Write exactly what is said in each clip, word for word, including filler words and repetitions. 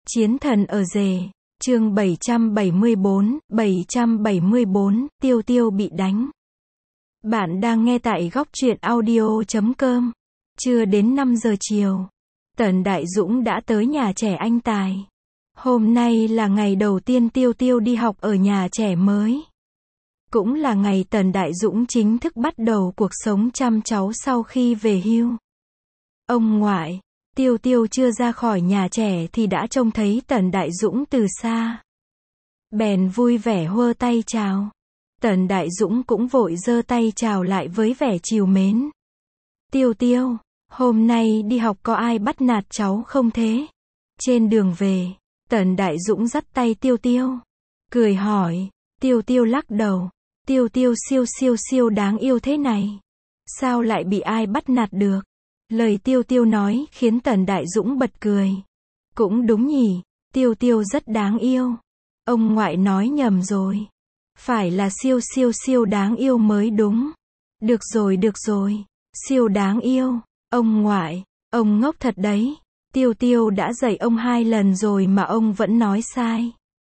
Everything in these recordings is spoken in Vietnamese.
Chiến thần ở rể, chương bảy trăm bảy mươi bốn, bảy trăm bảy mươi bốn, Tiêu Tiêu bị đánh. Bạn đang nghe tại góc truyện audio chấm com. Chưa đến năm giờ chiều, Tần Đại Dũng đã tới nhà trẻ anh Tài. Hôm nay là ngày đầu tiên Tiêu Tiêu đi học ở nhà trẻ mới. Cũng là ngày Tần Đại Dũng chính thức bắt đầu cuộc sống chăm cháu sau khi về hưu. Ông ngoại, Tiêu Tiêu chưa ra khỏi nhà trẻ thì đã trông thấy Tần Đại Dũng từ xa. Bèn vui vẻ hơ tay chào. Tần Đại Dũng cũng vội giơ tay chào lại với vẻ trìu mến. Tiêu Tiêu, hôm nay đi học có ai bắt nạt cháu không thế? Trên đường về, Tần Đại Dũng dắt tay Tiêu Tiêu, cười hỏi. Tiêu Tiêu lắc đầu. Tiêu Tiêu siêu siêu siêu đáng yêu thế này, sao lại bị ai bắt nạt được? Lời Tiêu Tiêu nói khiến Tần Đại Dũng bật cười. Cũng đúng nhỉ, Tiêu Tiêu rất đáng yêu. Ông ngoại nói nhầm rồi. Phải là siêu siêu siêu đáng yêu mới đúng. Được rồi được rồi, siêu đáng yêu. Ông ngoại, ông ngốc thật đấy. Tiêu Tiêu đã dạy ông hai lần rồi mà ông vẫn nói sai.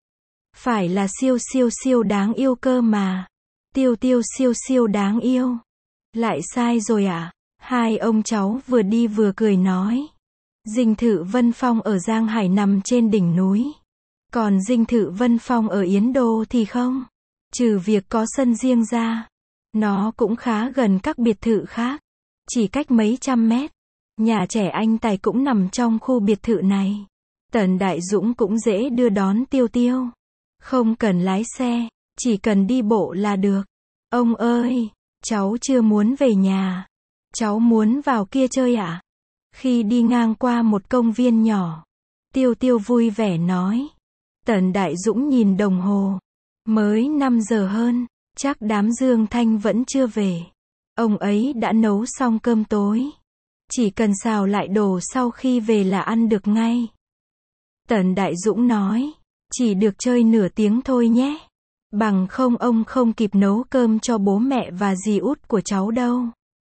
Phải là siêu siêu siêu đáng yêu cơ mà. Tiêu Tiêu siêu siêu đáng yêu. Lại sai rồi à? Hai ông cháu vừa đi vừa cười nói. Dinh thự Vân Phong ở Giang Hải nằm trên đỉnh núi. Còn dinh thự Vân Phong ở Yến Đô thì không. Trừ việc có sân riêng ra, nó cũng khá gần các biệt thự khác. Chỉ cách mấy trăm mét. Nhà trẻ anh Tài cũng nằm trong khu biệt thự này. Tần Đại Dũng cũng dễ đưa đón Tiêu Tiêu. Không cần lái xe, chỉ cần đi bộ là được. Ông ơi, cháu chưa muốn về nhà. Cháu muốn vào kia chơi ạ. À? Khi đi ngang qua một công viên nhỏ, Tiêu Tiêu vui vẻ nói. Tần Đại Dũng nhìn đồng hồ. Mới năm giờ hơn, chắc đám Dương Thanh vẫn chưa về. Ông ấy đã nấu xong cơm tối. Chỉ cần xào lại đồ sau khi về là ăn được ngay. Tần Đại Dũng nói. Chỉ được chơi nửa tiếng thôi nhé. Bằng không ông không kịp nấu cơm cho bố mẹ và dì út của cháu đâu.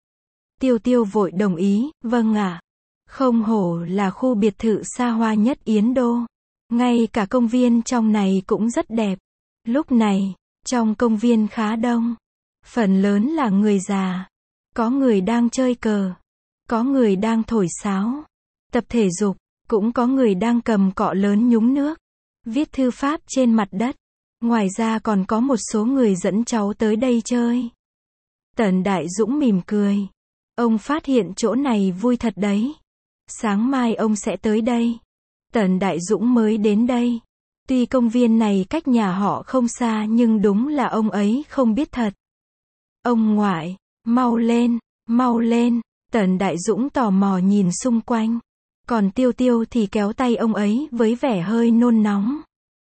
Tiêu Tiêu vội đồng ý, vâng ạ. Không hổ là khu biệt thự xa hoa nhất Yến Đô. Ngay cả công viên trong này cũng rất đẹp. Lúc này, trong công viên khá đông. Phần lớn là người già. Có người đang chơi cờ. Có người đang thổi sáo. Tập thể dục. Cũng có người đang cầm cọ lớn nhúng nước. Viết thư pháp trên mặt đất. Ngoài ra còn có một số người dẫn cháu tới đây chơi. Tần Đại Dũng mỉm cười. Ông phát hiện chỗ này vui thật đấy. Sáng mai ông sẽ tới đây. Tần Đại Dũng mới đến đây. Tuy công viên này cách nhà họ không xa nhưng đúng là ông ấy không biết thật. Ông ngoại, mau lên, mau lên. Tần Đại Dũng tò mò nhìn xung quanh. Còn Tiêu Tiêu thì kéo tay ông ấy với vẻ hơi nôn nóng.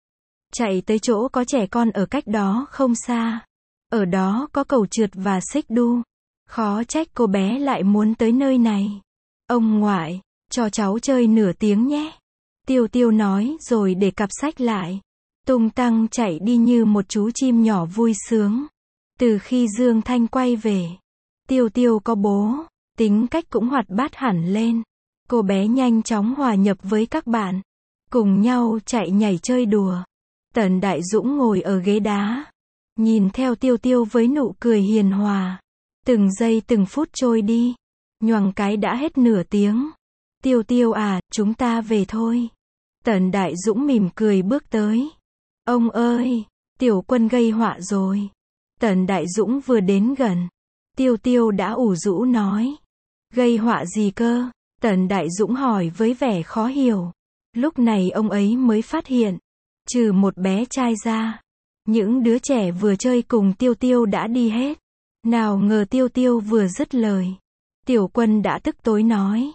Chạy tới chỗ có trẻ con ở cách đó không xa. Ở đó có cầu trượt và xích đu. Khó trách cô bé lại muốn tới nơi này. Ông ngoại, cho cháu chơi nửa tiếng nhé. Tiêu Tiêu nói rồi để cặp sách lại. Tung tăng chạy đi như một chú chim nhỏ vui sướng. Từ khi Dương Thanh quay về, Tiêu Tiêu có bố, tính cách cũng hoạt bát hẳn lên. Cô bé nhanh chóng hòa nhập với các bạn. Cùng nhau chạy nhảy chơi đùa. Tần Đại Dũng ngồi ở ghế đá. Nhìn theo Tiêu Tiêu với nụ cười hiền hòa. Từng giây từng phút trôi đi. Nhoằng cái đã hết nửa tiếng. Tiêu Tiêu à, chúng ta về thôi. Tần Đại Dũng mỉm cười bước tới. Ông ơi, Tiểu Quân gây họa rồi. Tần Đại Dũng vừa đến gần. Tiêu Tiêu đã ủ rũ nói. Gây họa gì cơ? Tần Đại Dũng hỏi với vẻ khó hiểu. Lúc này ông ấy mới phát hiện. Trừ một bé trai ra, những đứa trẻ vừa chơi cùng Tiêu Tiêu đã đi hết. Nào ngờ Tiêu Tiêu vừa dứt lời. Tiểu Quân đã tức tối nói.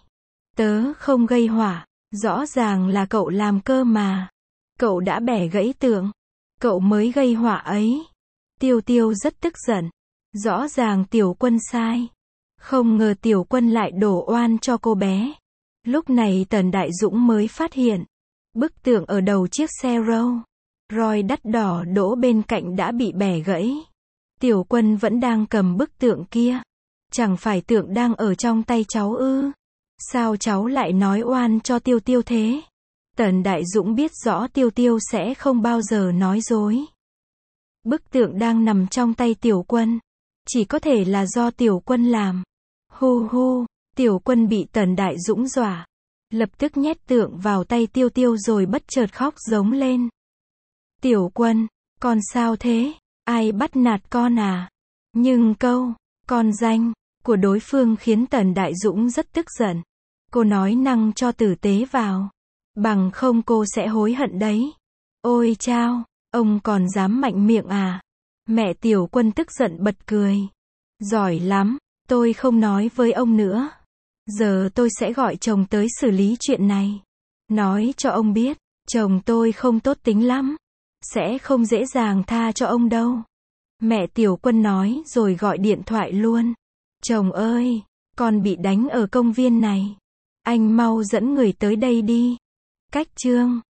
Tớ không gây họa, rõ ràng là cậu làm cơ mà. Cậu đã bẻ gãy tượng. Cậu mới gây họa ấy. Tiêu Tiêu rất tức giận. Rõ ràng Tiểu Quân sai. Không ngờ Tiểu Quân lại đổ oan cho cô bé. Lúc này Tần Đại Dũng mới phát hiện. Bức tượng ở đầu chiếc xe Rolls Royce đắt đỏ đỗ bên cạnh đã bị bẻ gãy. Tiểu Quân vẫn đang cầm bức tượng kia. Chẳng phải tượng đang ở trong tay cháu ư? Sao cháu lại nói oan cho Tiêu Tiêu thế? Tần Đại Dũng biết rõ Tiêu Tiêu sẽ không bao giờ nói dối. Bức tượng đang nằm trong tay Tiểu Quân. Chỉ có thể là do Tiểu Quân làm. Hu hu, Tiểu Quân bị Tần Đại Dũng dọa. Lập tức nhét tượng vào tay Tiêu Tiêu rồi bất chợt khóc giống lên. Tiểu Quân, con sao thế? Ai bắt nạt con à? Nhưng câu, con danh, của đối phương khiến Tần Đại Dũng rất tức giận. Cô nói năng cho tử tế vào. Bằng không cô sẽ hối hận đấy. Ôi chao, ông còn dám mạnh miệng à? Mẹ Tiểu Quân tức giận bật cười. Giỏi lắm, tôi không nói với ông nữa. Giờ tôi sẽ gọi chồng tới xử lý chuyện này. Nói cho ông biết, chồng tôi không tốt tính lắm. Sẽ không dễ dàng tha cho ông đâu. Mẹ Tiểu Quân nói rồi gọi điện thoại luôn. Chồng ơi, con bị đánh ở công viên này. Anh mau dẫn người tới đây đi. Cách chương